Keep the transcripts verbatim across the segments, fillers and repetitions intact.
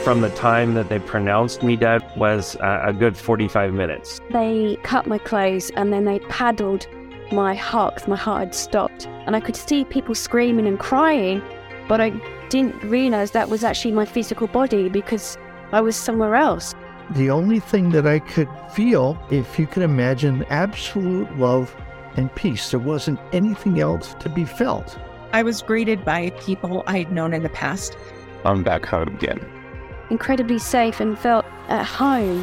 from the time that they pronounced me dead was uh, a good forty-five minutes. They cut my clothes and then they paddled my heart because my heart had stopped. And I could see people screaming and crying, but I didn't realize that was actually my physical body because I was somewhere else. The only thing that I could feel, if you can imagine, absolute love and peace. There wasn't anything else to be felt. I was greeted by people I'd known in the past. I'm back home again. Incredibly safe and felt at home.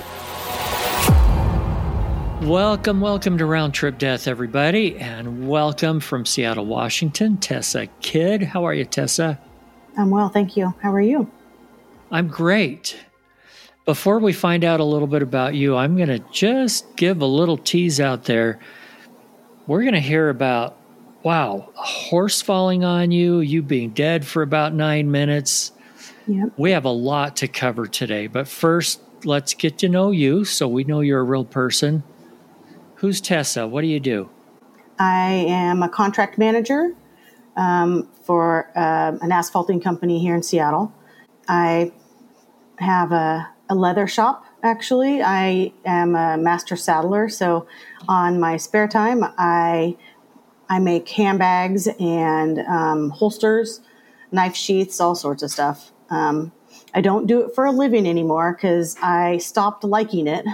Welcome, welcome to Round Trip Death, everybody, and welcome from Seattle, Washington, Tessa Kidd. How are you, Tessa? I'm well, thank you. How are you? I'm great. Before we find out a little bit about you, I'm going to just give a little tease out there. We're going to hear about, wow, a horse falling on you, you being dead for about nine minutes. Yep. We have a lot to cover today, but first, let's get to know you so we know you're a real person. Who's Tessa? What do you do? I am a contract manager um, for uh, an asphalting company here in Seattle. I have a, a leather shop, actually. I am a master saddler, so on my spare time, I I make handbags and um, holsters, knife sheaths, all sorts of stuff. Um, I don't do it for a living anymore because I stopped liking it.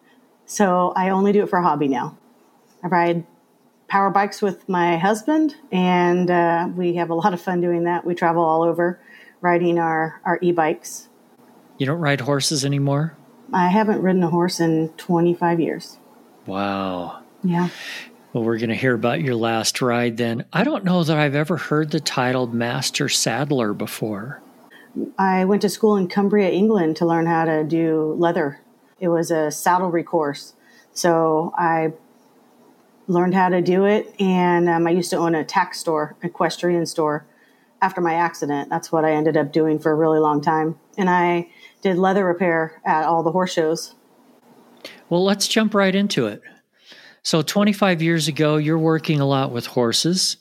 So I only do it for a hobby now. I ride power bikes with my husband, and uh, we have a lot of fun doing that. We travel all over riding our, our e-bikes. You don't ride horses anymore? I haven't ridden a horse in twenty-five years. Wow. Yeah. Well, we're going to hear about your last ride then. I don't know that I've ever heard the title Master Saddler before. I went to school in Cumbria, England to learn how to do leather. It was a saddlery course. So I learned how to do it. And um, I used to own a tack store, equestrian store. After my accident, that's what I ended up doing for a really long time. And I did leather repair at all the horse shows. Well, let's jump right into it. So twenty-five years ago, you're working a lot with horses.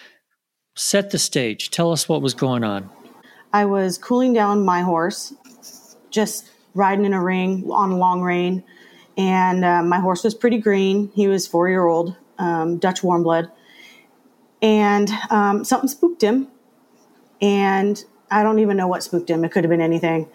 Set the stage. Tell us what was going on. I was cooling down my horse, just riding in a ring on a long rein. And uh, my horse was pretty green. He was four-year-old, um, Dutch warm blood. And um, something spooked him. And I don't even know what spooked him. It could have been anything.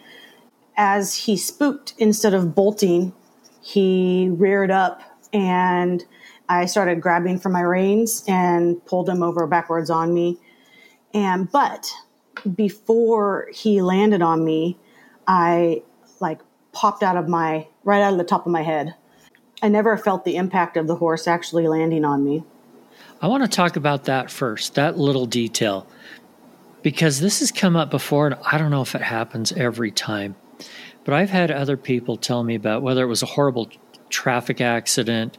As he spooked, instead of bolting, he reared up, and I started grabbing for my reins and pulled him over backwards on me. And but before he landed on me, I like popped out of my, right out of the top of my head. I never felt the impact of the horse actually landing on me. I want to talk about that first, that little detail, because this has come up before, and I don't know if it happens every time, but I've had other people tell me about whether it was a horrible traffic accident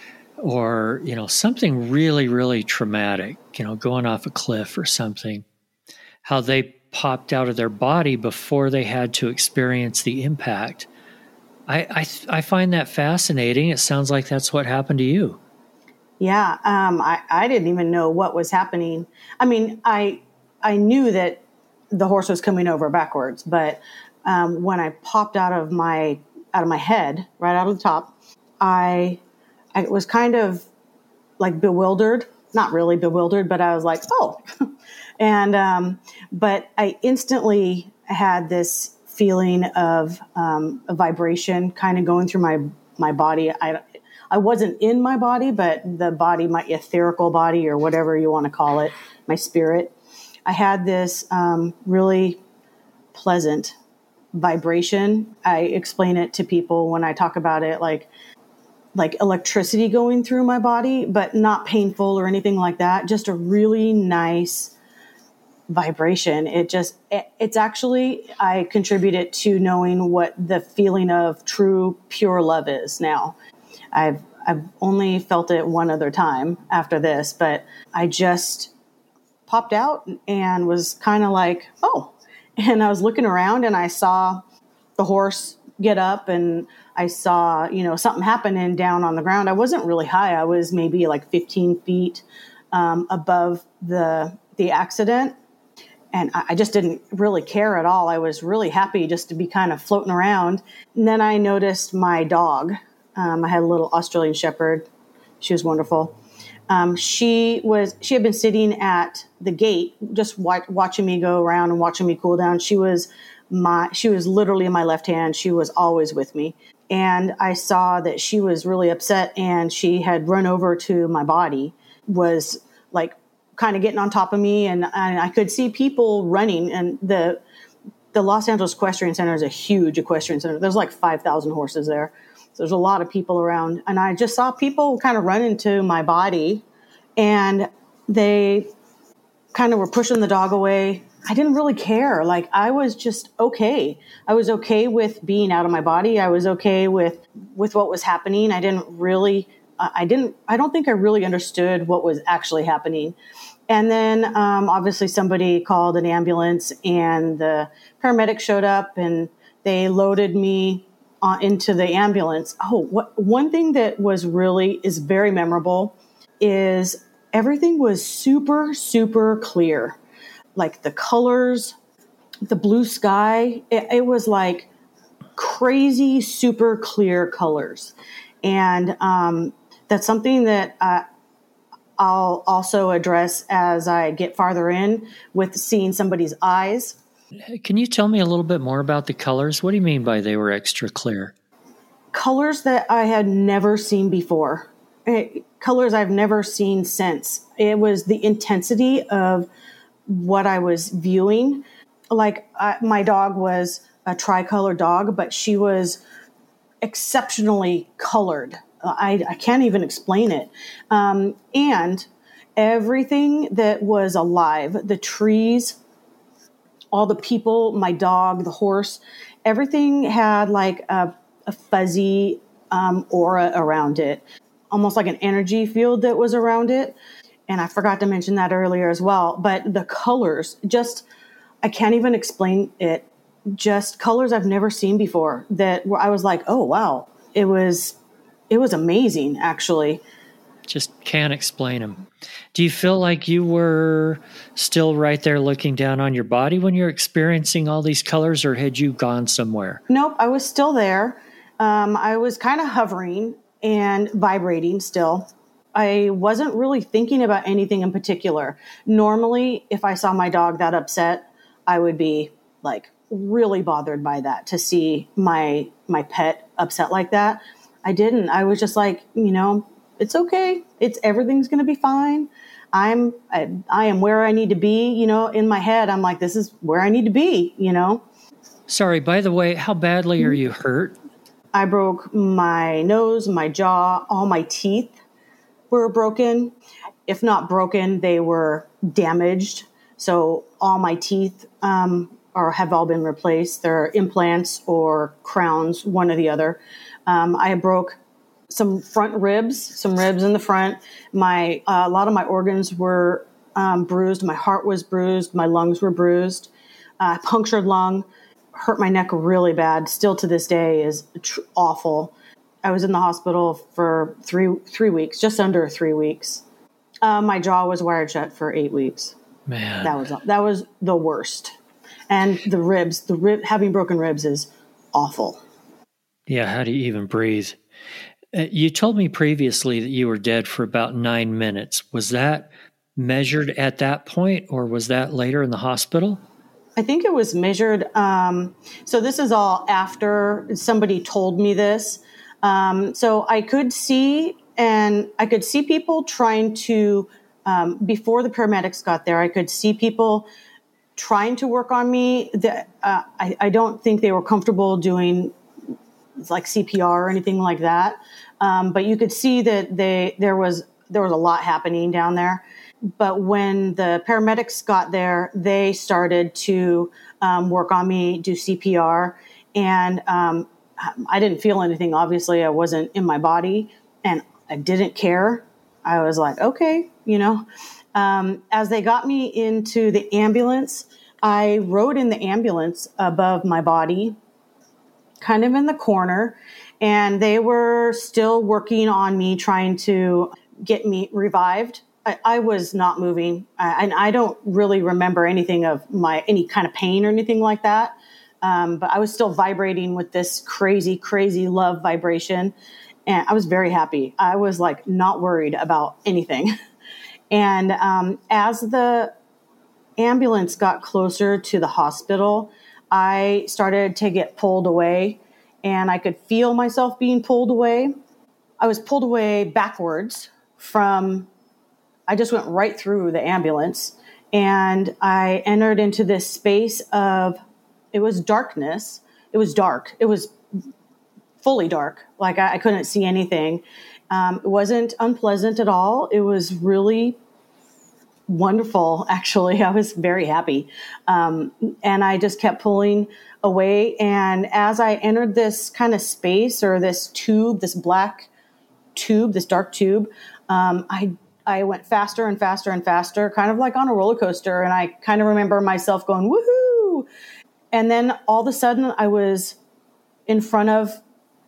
or, you know, something really, really traumatic, you know, going off a cliff or something, how they popped out of their body before they had to experience the impact. I, I, I find that fascinating. It sounds like that's what happened to you. Yeah, um, I, I didn't even know what was happening. I mean, I I knew that the horse was coming over backwards, but um, when I popped out of my out of my head, right out of the top, I I was kind of like bewildered. Not really bewildered, but I was like, oh. and um, but I instantly had this feeling of um, a vibration kind of going through my my body. I I wasn't in my body, but the body, my etherical body, or whatever you want to call it, my spirit. I had this um, really pleasant vibration. I explain it to people when I talk about it, like like electricity going through my body, but not painful or anything like that. Just a really nice vibration. It just, it, it's actually, I contribute it to knowing what the feeling of true, pure love is now. I've, I've only felt it one other time after this, but I just popped out and was kind of like, oh, and I was looking around and I saw the horse get up and I saw, you know, something happening down on the ground. I wasn't really high. I was maybe like fifteen feet um, above the the accident. and I, I just didn't really care at all. I was really happy just to be kind of floating around. And then I noticed my dog. Um, I had a little Australian Shepherd. She was wonderful. Um, she was, she had been sitting at the gate, just wa- watching me go around and watching me cool down. She was my, she was literally in my left hand. She was always with me. And I saw that she was really upset, and she had run over to my body, was like kind of getting on top of me. And, and I could see people running, and the, the Los Angeles Equestrian Center is a huge equestrian center. There's like five thousand horses there. There's a lot of people around, and I just saw people kind of run into my body, and they kind of were pushing the dog away. I didn't really care. Like, I was just okay. I was okay with being out of my body. I was okay with, with what was happening. I didn't really, I didn't, I don't think I really understood what was actually happening. And then, um, obviously somebody called an ambulance, and the paramedics showed up, and they loaded me Uh, into the ambulance. Oh, what, one thing that was really, is very memorable is everything was super, super clear. Like the colors, the blue sky, it, it was like crazy, super clear colors. And um, that's something that uh, I'll also address as I get farther in with seeing somebody's eyes. Can you tell me a little bit more about the colors? What do you mean by they were extra clear? Colors that I had never seen before. It, colors I've never seen since. It was the intensity of what I was viewing. Like I, my dog was a tricolor dog, but she was exceptionally colored. I, I can't even explain it. Um, and everything that was alive, the trees, all the people, my dog, the horse, everything had like a, a fuzzy um, aura around it, almost like an energy field that was around it. And I forgot to mention that earlier as well. But the colors, just, I can't even explain it. Just colors I've never seen before that where I was like, oh, wow, it was, it was amazing, actually. Just can't explain them. Do you feel like you were still right there looking down on your body when you're experiencing all these colors, or had you gone somewhere? Nope, I was still there. Um, I was kind of hovering and vibrating still. I wasn't really thinking about anything in particular. Normally, if I saw my dog that upset, I would be like really bothered by that, to see my my pet upset like that. I didn't. I was just like, you know, it's okay. It's everything's going to be fine. I'm, I, I am where I need to be, you know, in my head. I'm like, this is where I need to be, you know? Sorry, by the way, how badly are you hurt? I broke my nose, my jaw, all my teeth were broken. If not broken, they were damaged. So all my teeth, um, are, have all been replaced. They're implants or crowns, one or the other. Um, I broke some front ribs, some ribs in the front. My uh, a lot of my organs were um, bruised. My heart was bruised. My lungs were bruised. Uh, punctured lung, hurt my neck really bad. Still to this day is tr- awful. I was in the hospital for three three weeks, just under three weeks. Uh, my jaw was wired shut for eight weeks. Man, that was that was the worst. And the ribs, the rib, having broken ribs is awful. Yeah, how do you even breathe? Uh, you told me previously that you were dead for about nine minutes. Was that measured at that point, or was that later in the hospital? I think it was measured. Um, so this is all after somebody told me this. Um, so I could see, and I could see people trying to, um, before the paramedics got there, I could see people trying to work on me. That uh, I, I don't think they were comfortable doing like C P R or anything like that. Um, but you could see that they there was there was a lot happening down there. But when the paramedics got there, they started to um, work on me, do C P R, and um, I didn't feel anything. Obviously, I wasn't in my body, and I didn't care. I was like, okay, you know. Um, as they got me into the ambulance, I rode in the ambulance above my body, kind of in the corner, and they were still working on me, trying to get me revived. I, I was not moving. I, and I don't really remember anything of my, any kind of pain or anything like that. Um, but I was still vibrating with this crazy, crazy love vibration. And I was very happy. I was like not worried about anything. And um, as the ambulance got closer to the hospital, I started to get pulled away, and I could feel myself being pulled away. I was pulled away backwards from, I just went right through the ambulance, and I entered into this space of, it was darkness. It was dark. It was fully dark. Like I, I couldn't see anything. Um, it wasn't unpleasant at all. It was really wonderful, actually. I was very happy. Um, and I just kept pulling away. And as I entered this kind of space, or this tube, this black tube, this dark tube, um, I I went faster and faster and faster, kind of like on a roller coaster. And I kind of remember myself going, woohoo. And then all of a sudden I was in front of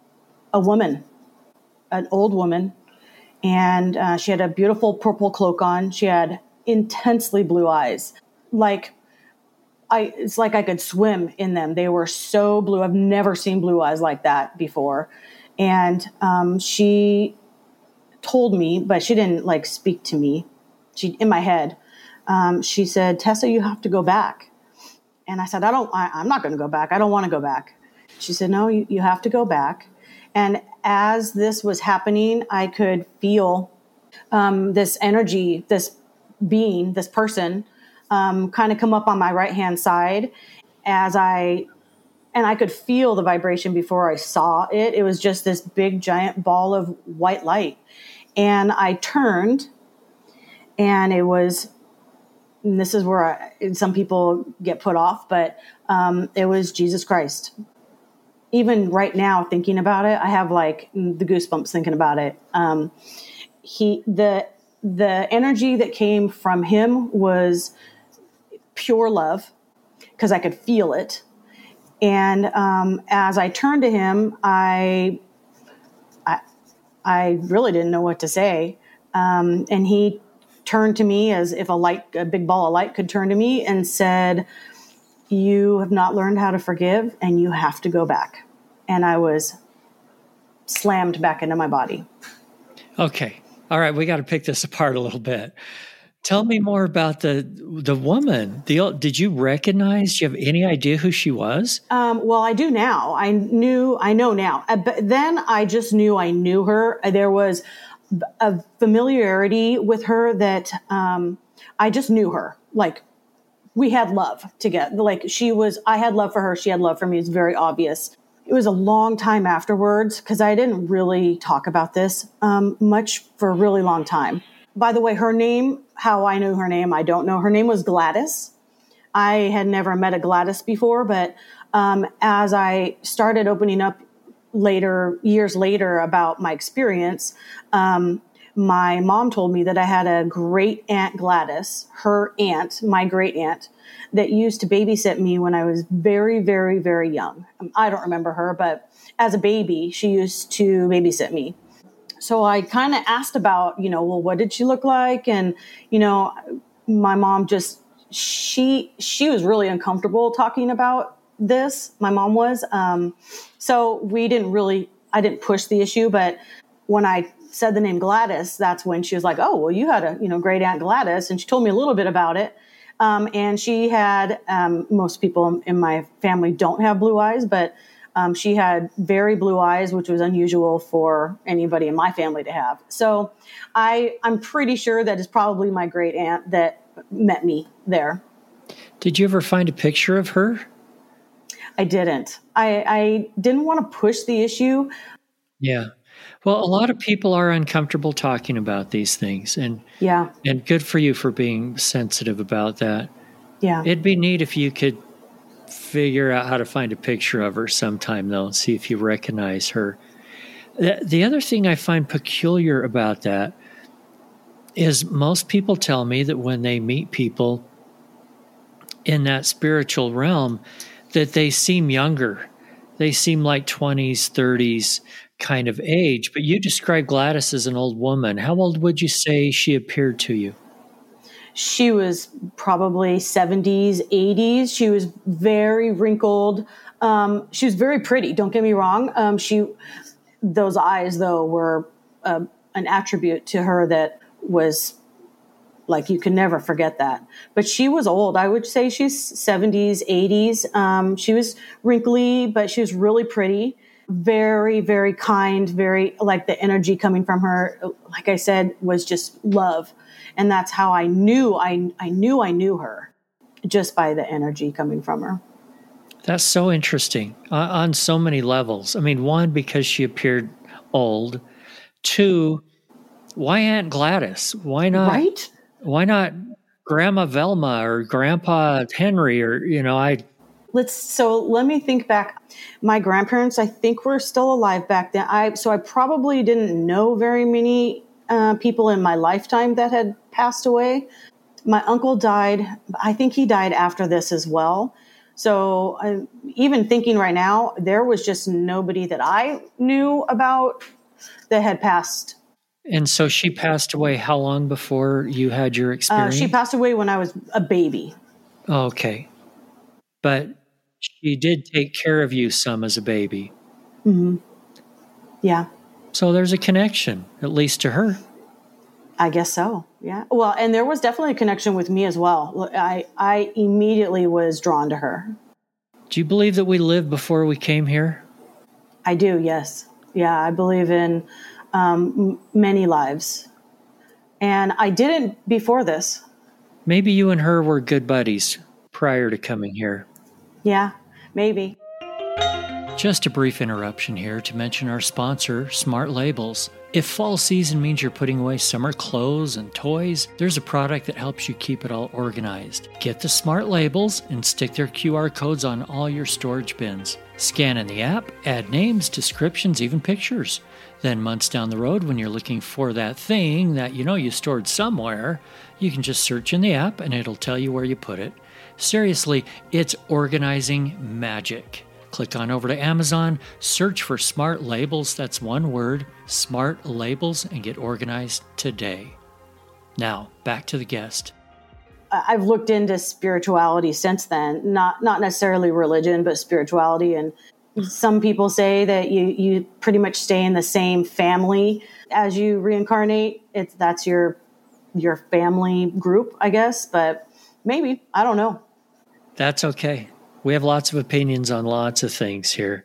a woman, an old woman. And uh, she had a beautiful purple cloak on. She had intensely blue eyes. Like, I, it's like I could swim in them. They were so blue. I've never seen blue eyes like that before. And um, she told me, but she didn't like speak to me. She, in my head, um, she said, Tessa, you have to go back. And I said, I don't, I, I'm not going to go back. I don't want to go back. She said, no, you, you have to go back. And as this was happening, I could feel um, this energy, this being, this person, um, kind of come up on my right-hand side as I, and I could feel the vibration before I saw it. It was just this big, giant ball of white light. And I turned, and it was, and this is where I, some people get put off, but um, it was Jesus Christ. Even right now, thinking about it, I have like the goosebumps thinking about it. Um, he, the, the energy that came from him was pure love, because I could feel it. And um, as I turned to him, I, I, I really didn't know what to say. Um, and he turned to me as if a light, a big ball of light could turn to me, and said, you have not learned how to forgive, and you have to go back. And I was slammed back into my body. Okay. All right. We got to pick this apart a little bit. Tell me more about the the woman. The, did you recognize, do you have any idea who she was? Um, well, I do now. I knew, I know now. Uh, but then I just knew I knew her. There was a familiarity with her that um, I just knew her. Like, we had love together. Like, she was, I had love for her. She had love for me. It's very obvious. It was a long time afterwards, because I didn't really talk about this um, much for a really long time. By the way, her name, how I knew her name, I don't know. Her name was Gladys. I had never met a Gladys before, but um, as I started opening up later, years later, about my experience, um, my mom told me that I had a great aunt Gladys, her aunt, my great aunt, that used to babysit me when I was very, very, very young. I don't remember her, but as a baby, she used to babysit me. So I kind of asked about, you know, well, what did she look like? And, you know, my mom just, she, she was really uncomfortable talking about this. My mom was. Um, so we didn't really, I didn't push the issue, but when I said the name Gladys, that's when she was like, oh, well, you had a, you know, great aunt Gladys. And she told me a little bit about it. Um, and she had, um, most people in my family don't have blue eyes, but um, she had very blue eyes, which was unusual for anybody in my family to have. So I, I'm pretty sure that is probably my great aunt that met me there. Did you ever find a picture of her? I didn't. I, I didn't want to push the issue. Yeah. Well, a lot of people are uncomfortable talking about these things, and yeah, and good for you for being sensitive about that. Yeah. It'd be neat if you could figure out how to find a picture of her sometime, though, and see if you recognize her. The, the other thing I find peculiar about that is most people tell me that when they meet people in that spiritual realm, that they seem younger, They seem like twenties, thirties kind of age, but you describe Gladys as an old woman. How old would you say she appeared to you? She was probably seventies, eighties. She was very wrinkled. Um, she was very pretty. Don't get me wrong. Um, she, those eyes though were uh, an attribute to her that was like, you can never forget that. But she was old. I would say she's seventies, eighties. Um, she was wrinkly, but she was really pretty. Very, very kind, very like the energy coming from her, like I said, was just love. And that's how I knew I I knew I knew her, just by the energy coming from her. That's so interesting uh, on so many levels. I mean, one, because she appeared old. Two, why Aunt Gladys? Why not? Right? Why not Grandma Velma or Grandpa Henry? Or, you know, I. Let's, so let me think back. My grandparents, I think, were still alive back then. I so I probably didn't know very many uh, people in my lifetime that had passed away. My uncle died. I think he died after this as well. So I, even thinking right now, there was just nobody that I knew about that had passed. And so she passed away how long before you had your experience? Uh, she passed away when I was a baby. Okay. But she did take care of you some as a baby. Mm-hmm. Yeah. So there's a connection, at least to her. I guess so. Yeah. Well, and there was definitely a connection with me as well. I, I immediately was drawn to her. Do you believe that we lived before we came here? I do. Yes. Yeah. I believe in um, m- many lives. And I didn't before this. Maybe you and her were good buddies prior to coming here. Yeah, maybe. Just a brief interruption here to mention our sponsor, Smart Labels. If fall season means you're putting away summer clothes and toys, there's a product that helps you keep it all organized. Get the Smart Labels and stick their Q R codes on all your storage bins. Scan in the app, add names, descriptions, even pictures. Then months down the road, when you're looking for that thing that you know you stored somewhere, you can just search in the app and it'll tell you where you put it. Seriously, it's organizing magic. Click on over to Amazon, search for Smart Labels, that's one word, Smart Labels, and get organized today. Now, back to the guest. I've looked into spirituality since then, not not necessarily religion, but spirituality. And some people say that you, you pretty much stay in the same family as you reincarnate. It's that's your your family group, I guess, but maybe, I don't know. That's okay. We have lots of opinions on lots of things here.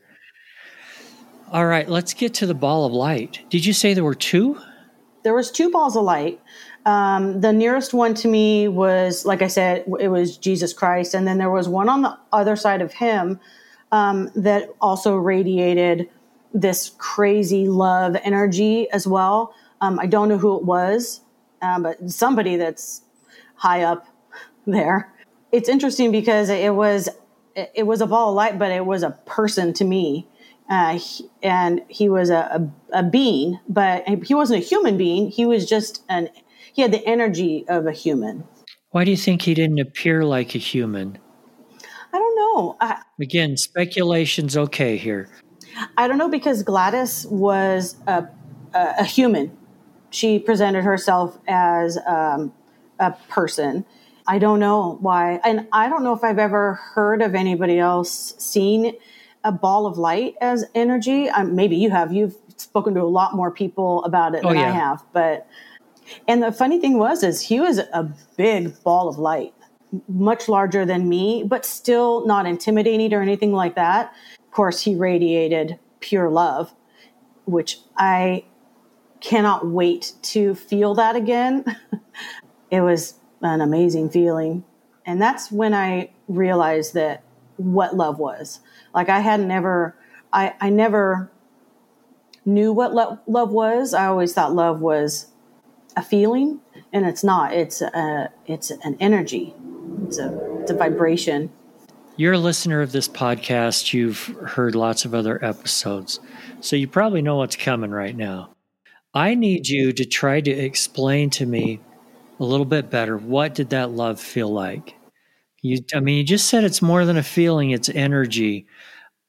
All right, let's get to the ball of light. Did you say there were two? There was two balls of light. Um, the nearest one to me was, like I said, it was Jesus Christ. And then there was one on the other side of him um, that also radiated this crazy love energy as well. Um, I don't know who it was, um, but somebody that's high up there. It's interesting because it was it was a ball of light, but it was a person to me. Uh, he, and he was a, a, a being, but he wasn't a human being. He was just an, he had the energy of a human. Why do you think he didn't appear like a human? I don't know. I, Again, speculation's okay here. I don't know, because Gladys was a, a, a human. She presented herself as um, a person. I don't know why. And I don't know if I've ever heard of anybody else seeing a ball of light as energy. Um, maybe you have. You've spoken to a lot more people about it oh, than yeah. I have. But, and the funny thing was, is he was a big ball of light, much larger than me, but still not intimidating or anything like that. Of course, he radiated pure love, which I cannot wait to feel that again. It was an amazing feeling. And that's when I realized that what love was. Like I had never, I, I never knew what lo- love was. I always thought love was a feeling, and it's not. It's a, it's an energy. It's a, it's a vibration. You're a listener of this podcast. You've heard lots of other episodes, so you probably know what's coming right now. I need you to try to explain to me a little bit better. What did that love feel like? You, I mean, you just said it's more than a feeling, it's energy.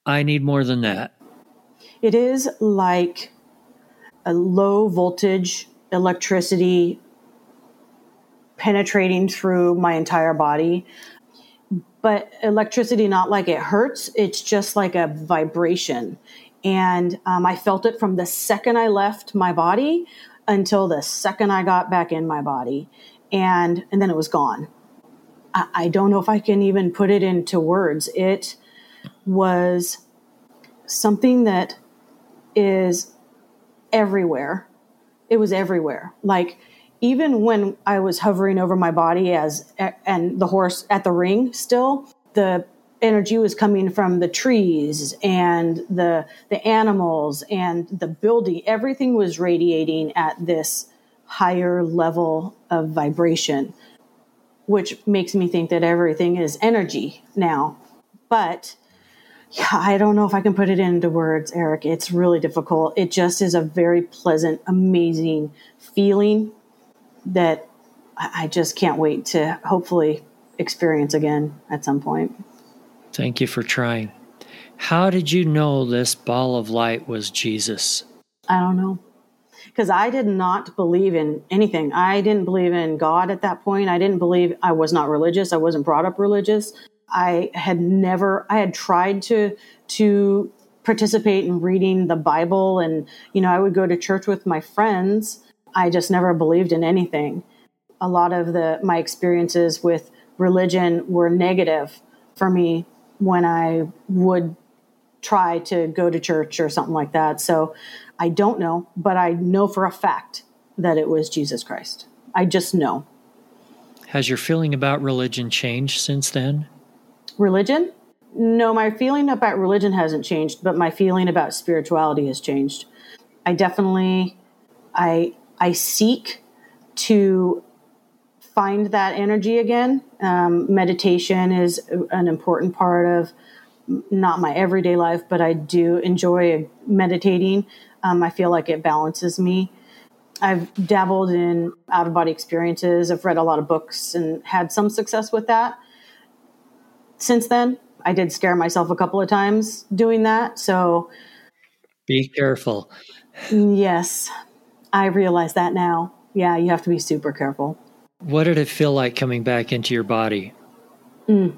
I need more than that. It is like a low voltage electricity penetrating through my entire body. But electricity, not like it hurts, it's just like a vibration. And um, I felt it from the second I left my body until the second I got back in my body. And, and then it was gone. I, I don't know if I can even put it into words. It was something that is everywhere. It was everywhere. Like, even when I was hovering over my body as and the horse at the ring still, the energy was coming from the trees and the the animals and the building. Everything was radiating at this higher level of vibration, which makes me think that everything is energy now. But yeah, I don't know if I can put it into words, Eric. It's really difficult. It just is a very pleasant, amazing feeling that I just can't wait to hopefully experience again at some point. Thank you for trying. How did you know this ball of light was Jesus? I don't know. Because I did not believe in anything. I didn't believe in God at that point. I didn't believe, I was not religious. I wasn't brought up religious. I had never, I had tried to, to participate in reading the Bible. And, you know, I would go to church with my friends. I just never believed in anything. A lot of the my experiences with religion were negative for me when I would try to go to church or something like that. So I don't know, but I know for a fact that it was Jesus Christ. I just know. Has your feeling about religion changed since then? Religion? No, my feeling about religion hasn't changed, but my feeling about spirituality has changed. I definitely, I... I seek to find that energy again. Um, meditation is an important part of not my everyday life, but I do enjoy meditating. Um, I feel like it balances me. I've dabbled in out-of-body experiences. I've read a lot of books and had some success with that. Since then, I did scare myself a couple of times doing that. So be careful. Yes. I realize that now. Yeah, you have to be super careful. What did it feel like coming back into your body? Mm.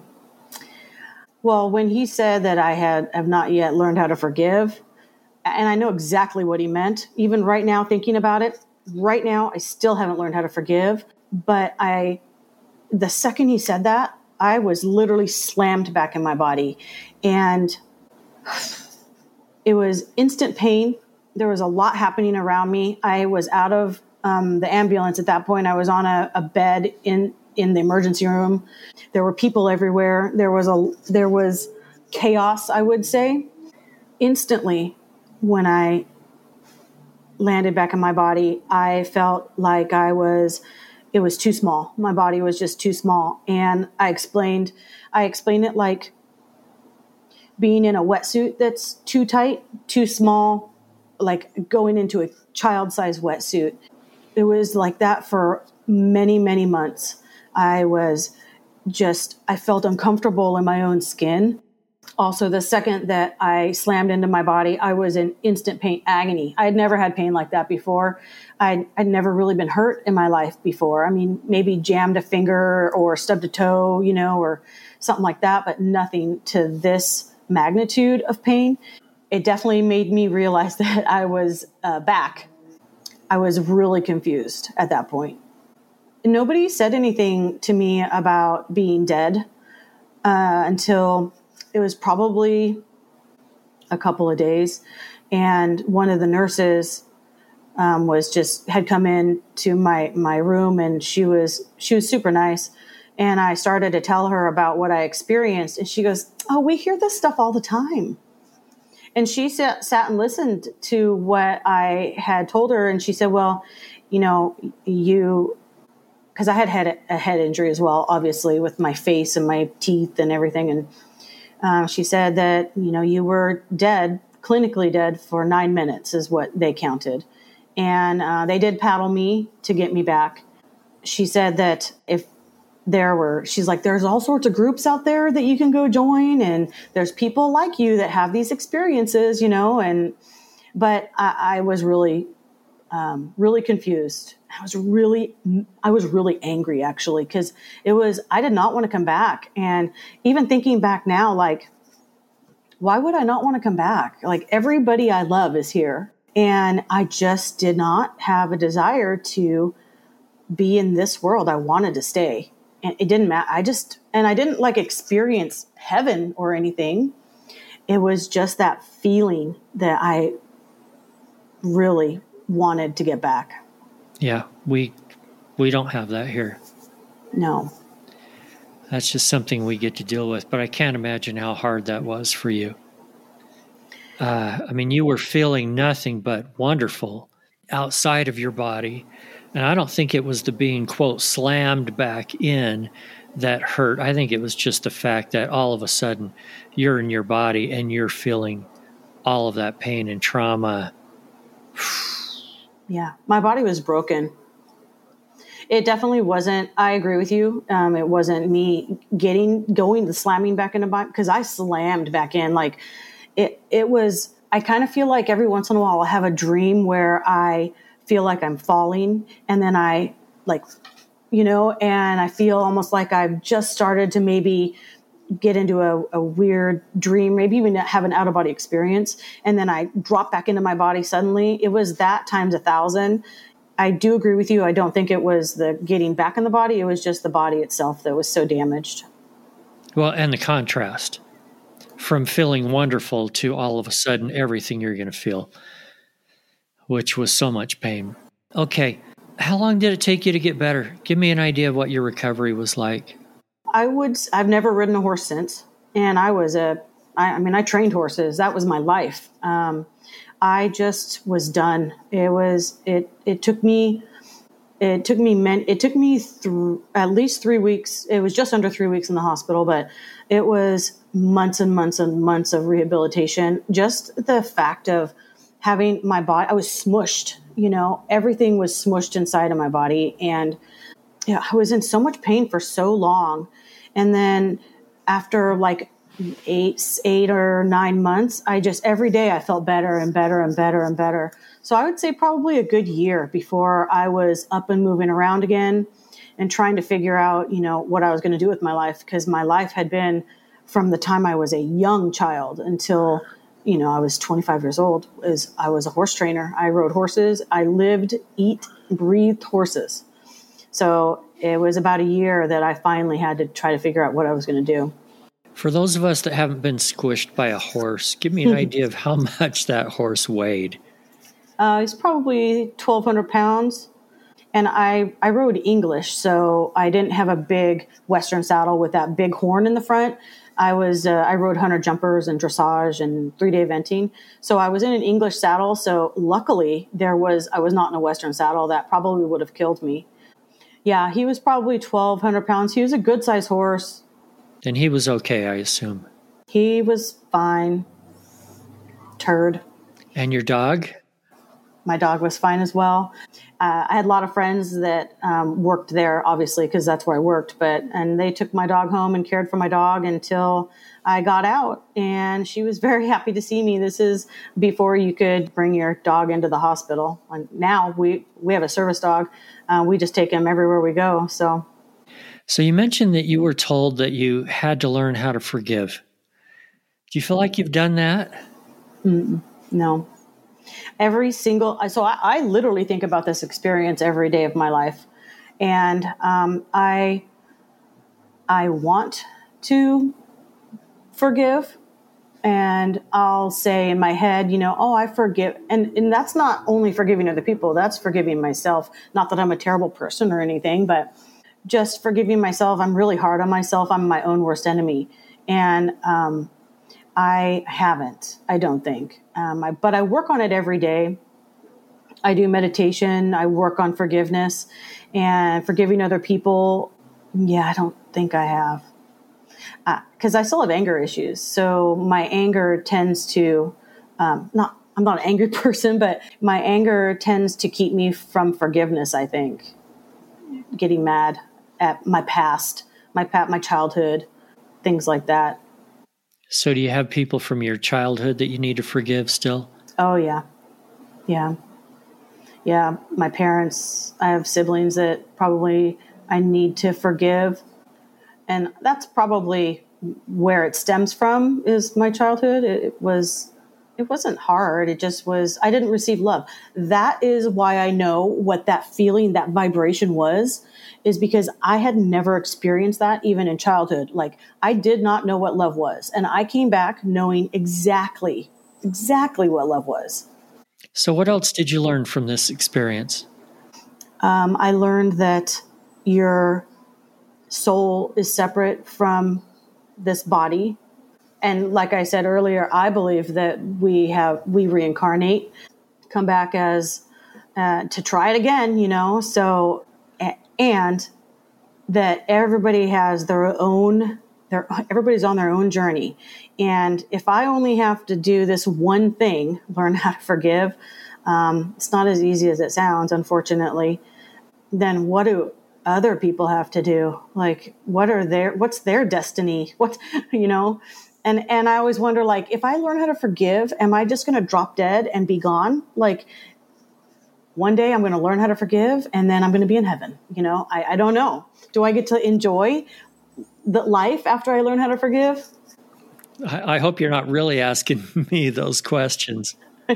Well, when he said that I had have not yet learned how to forgive, and I know exactly what he meant, even right now thinking about it, right now I still haven't learned how to forgive, but I, the second he said that, I was literally slammed back in my body, and it was instant pain. There was a lot happening around me. I was out of um, the ambulance at that point. I was on a, a bed in, in the emergency room. There were people everywhere. There was a there was chaos, I would say. Instantly, when I landed back in my body, I felt like I was, it was too small. My body was just too small. And I explained, I explained it like being in a wetsuit that's too tight, too small, like going into a child-sized wetsuit. It was like that for many, many months. I was just, I felt uncomfortable in my own skin. Also, the second that I slammed into my body, I was in instant pain, agony. I had never had pain like that before. I'd, I'd never really been hurt in my life before. I mean, maybe jammed a finger or stubbed a toe, you know, or something like that, but nothing to this magnitude of pain. It definitely made me realize that I was uh, back. I was really confused at that point. Nobody said anything to me about being dead uh, until it was probably a couple of days. And one of the nurses um, was just, had come in to my, my room, and she was, she was super nice. And I started to tell her about what I experienced. And she goes, "Oh, we hear this stuff all the time." And she sat, sat and listened to what I had told her. And she said, "Well, you know, you," because I had had a head injury as well, obviously, with my face and my teeth and everything. And uh, she said that, you know, you were dead, clinically dead for nine minutes is what they counted. And uh, they did paddle me to get me back. She said that if there were, she's like, there's all sorts of groups out there that you can go join. And there's people like you that have these experiences, you know, and, but I, I was really, um, really confused. I was really, I was really angry actually, because it was, I did not want to come back. And even thinking back now, like, why would I not want to come back? Like everybody I love is here. And I just did not have a desire to be in this world. I wanted to stay. And it didn't matter. I just, and I didn't like experience heaven or anything. It was just that feeling that I really wanted to get back. Yeah, we we don't have that here. No. That's just something we get to deal with. But I can't imagine how hard that was for you. Uh, I mean, you were feeling nothing but wonderful outside of your body. And I don't think it was the being, quote, slammed back in that hurt. I think it was just the fact that all of a sudden you're in your body and you're feeling all of that pain and trauma. Yeah, my body was broken. It definitely wasn't, I agree with you. Um, it wasn't me getting, going, the slamming back into my, because I slammed back in. Like it, it was, I kind of feel like every once in a while I'll have a dream where I feel like I'm falling and then I like, you know, and I feel almost like I've just started to maybe get into a, a weird dream, maybe even have an out of body experience. And then I drop back into my body suddenly. It was that times a thousand. I do agree with you. I don't think it was the getting back in the body. It was just the body itself that was so damaged. Well, and the contrast from feeling wonderful to all of a sudden everything you're going to feel, which was so much pain. Okay. How long did it take you to get better? Give me an idea of what your recovery was like. I would, I've never ridden a horse since. And I was a, I, I mean, I trained horses. That was my life. Um, I just was done. It was, it, it took me, it took me, men, it took me through at least three weeks. It was just under three weeks in the hospital, but it was months and months and months of rehabilitation. Just the fact of having my body, I was smushed, you know, everything was smushed inside of my body. And yeah, I was in so much pain for so long. And then after like eight, eight or nine months, I just, every day I felt better and better and better and better. So I would say probably a good year before I was up and moving around again and trying to figure out, you know, what I was going to do with my life. Because my life had been from the time I was a young child until, you know, I was twenty-five years old, is I was a horse trainer. I rode horses. I lived, eat, breathed horses. So it was about a year that I finally had to try to figure out what I was going to do. For those of us that haven't been squished by a horse, give me an idea of how much that horse weighed. Uh, he's probably twelve hundred pounds. And I, I rode English, so I didn't have a big Western saddle with that big horn in the front. I was uh, I rode hunter jumpers and dressage and three-day eventing. So I was in an English saddle. So luckily there was I was not in a Western saddle. That probably would have killed me. Yeah, he was probably twelve hundred pounds. He was a good-sized horse. And he was okay, I assume. He was fine. Turd. And your dog? My dog was fine as well. Uh, I had a lot of friends that um, worked there, obviously, because that's where I worked. But and they took my dog home and cared for my dog until I got out. And she was very happy to see me. This is before you could bring your dog into the hospital. And now we, we have a service dog. Uh, we just take him everywhere we go. So, so you mentioned that you were told that you had to learn how to forgive. Do you feel like you've done that? Mm-mm, no. Every single, so I, I literally think about this experience every day of my life. And um, I, I want to forgive. And I'll say in my head, you know, oh, I forgive. And, and that's not only forgiving other people, that's forgiving myself. Not that I'm a terrible person or anything, but just forgiving myself. I'm really hard on myself. I'm my own worst enemy. And um, I haven't, I don't think. Um, I, but I work on it every day. I do meditation. I work on forgiveness and forgiving other people. Yeah, I don't think I have. Because uh, I still have anger issues. So my anger tends to, um, not, I'm not an angry person, but my anger tends to keep me from forgiveness, I think. Getting mad. at my past, my pat, my childhood, things like that. So do you have people from your childhood that you need to forgive still? Oh, yeah. Yeah. Yeah. My parents, I have siblings that probably I need to forgive. And that's probably where it stems from, is my childhood. It was, it wasn't hard. It just was, I didn't receive love. That is why I know what that feeling, that vibration was, is because I had never experienced that even in childhood. Like, I did not know what love was. And I came back knowing exactly, exactly what love was. So what else did you learn from this experience? Um, I learned that your soul is separate from this body. And like I said earlier, I believe that we have, we reincarnate, come back as, uh, to try it again, you know, so, and that everybody has their own, their, everybody's on their own journey. And if I only have to do this one thing, learn how to forgive, um, it's not as easy as it sounds, unfortunately, then what do other people have to do? Like, what are their, what's their destiny? What, you know? And, and I always wonder, like, if I learn how to forgive, am I just going to drop dead and be gone? Like, one day I'm going to learn how to forgive and then I'm going to be in heaven. You know, I, I don't know. Do I get to enjoy the life after I learn how to forgive? I, I hope you're not really asking me those questions.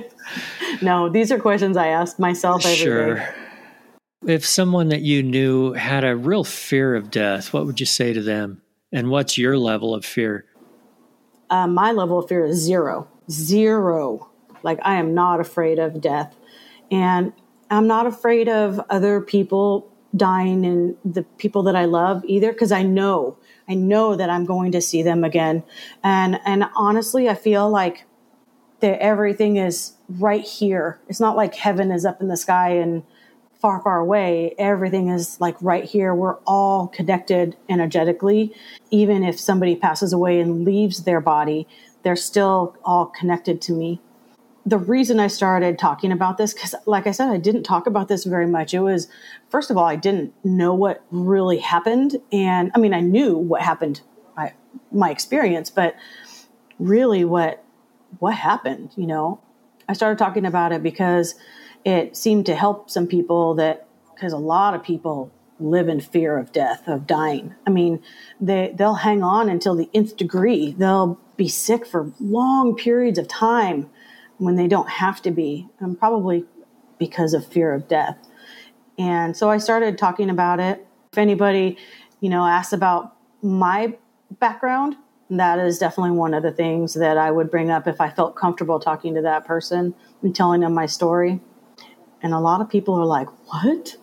No, these are questions I ask myself every Sure. day. If someone that you knew had a real fear of death, what would you say to them? And what's your level of fear? Uh, my level of fear is zero. Zero. Like, I am not afraid of death. And I'm not afraid of other people dying and the people that I love either, because I know, I know that I'm going to see them again. And and honestly, I feel like that everything is right here. It's not like heaven is up in the sky and far, far away. Everything is like right here. We're all connected energetically. Even if somebody passes away and leaves their body, they're still all connected to me. The reason I started talking about this, because like I said, I didn't talk about this very much. It was, first of all, I didn't know what really happened. And I mean, I knew what happened, my, my experience, but really what, what happened, you know, I started talking about it because it seemed to help some people, that, because a lot of people live in fear of death, of dying. I mean, they, they'll hang on until the nth degree. They'll be sick for long periods of time when they don't have to be, and probably because of fear of death. And so I started talking about it. If anybody, you know, asks about my background, that is definitely one of the things that I would bring up if I felt comfortable talking to that person and telling them my story. And a lot of people are like, what?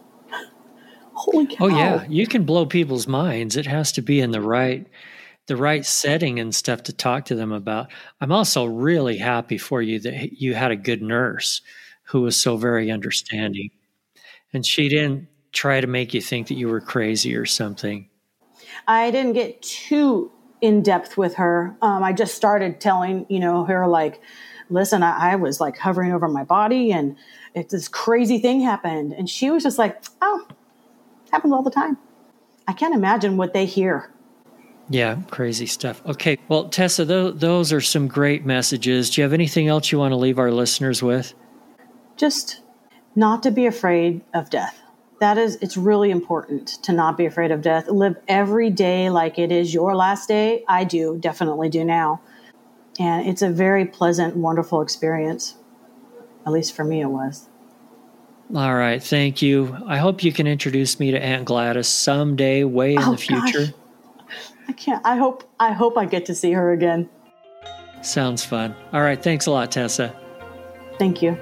Holy cow. Oh, yeah. You can blow people's minds. It has to be in the right the right setting and stuff to talk to them about. I'm also really happy for you that you had a good nurse who was so very understanding. And she didn't try to make you think that you were crazy or something. I didn't get too in depth with her. Um, I just started telling, you know, her like, listen, I, I was like hovering over my body and it, this crazy thing happened. And she was just like, oh, happens all the time. I can't imagine what they hear. Yeah, crazy stuff. Okay, well, Tessa, th- those are some great messages. Do you have anything else you want to leave our listeners with? Just not to be afraid of death. That is, it's really important to not be afraid of death. Live every day like it is your last day. I do, definitely do now. And it's a very pleasant, wonderful experience. At least for me, it was. All right, thank you. I hope you can introduce me to Aunt Gladys someday, way in oh, the future. Gosh. I can't. I hope. I hope I get to see her again. Sounds fun. All right, thanks a lot, Tessa. Thank you.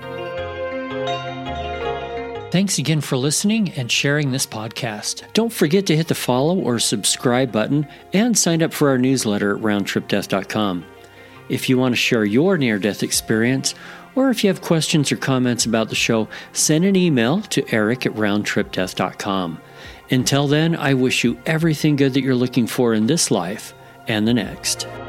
Thanks again for listening and sharing this podcast. Don't forget to hit the follow or subscribe button and sign up for our newsletter at round trip death dot com. If you want to share your near-death experience, or if you have questions or comments about the show, send an email to eric at round trip death dot com. Until then, I wish you everything good that you're looking for in this life and the next.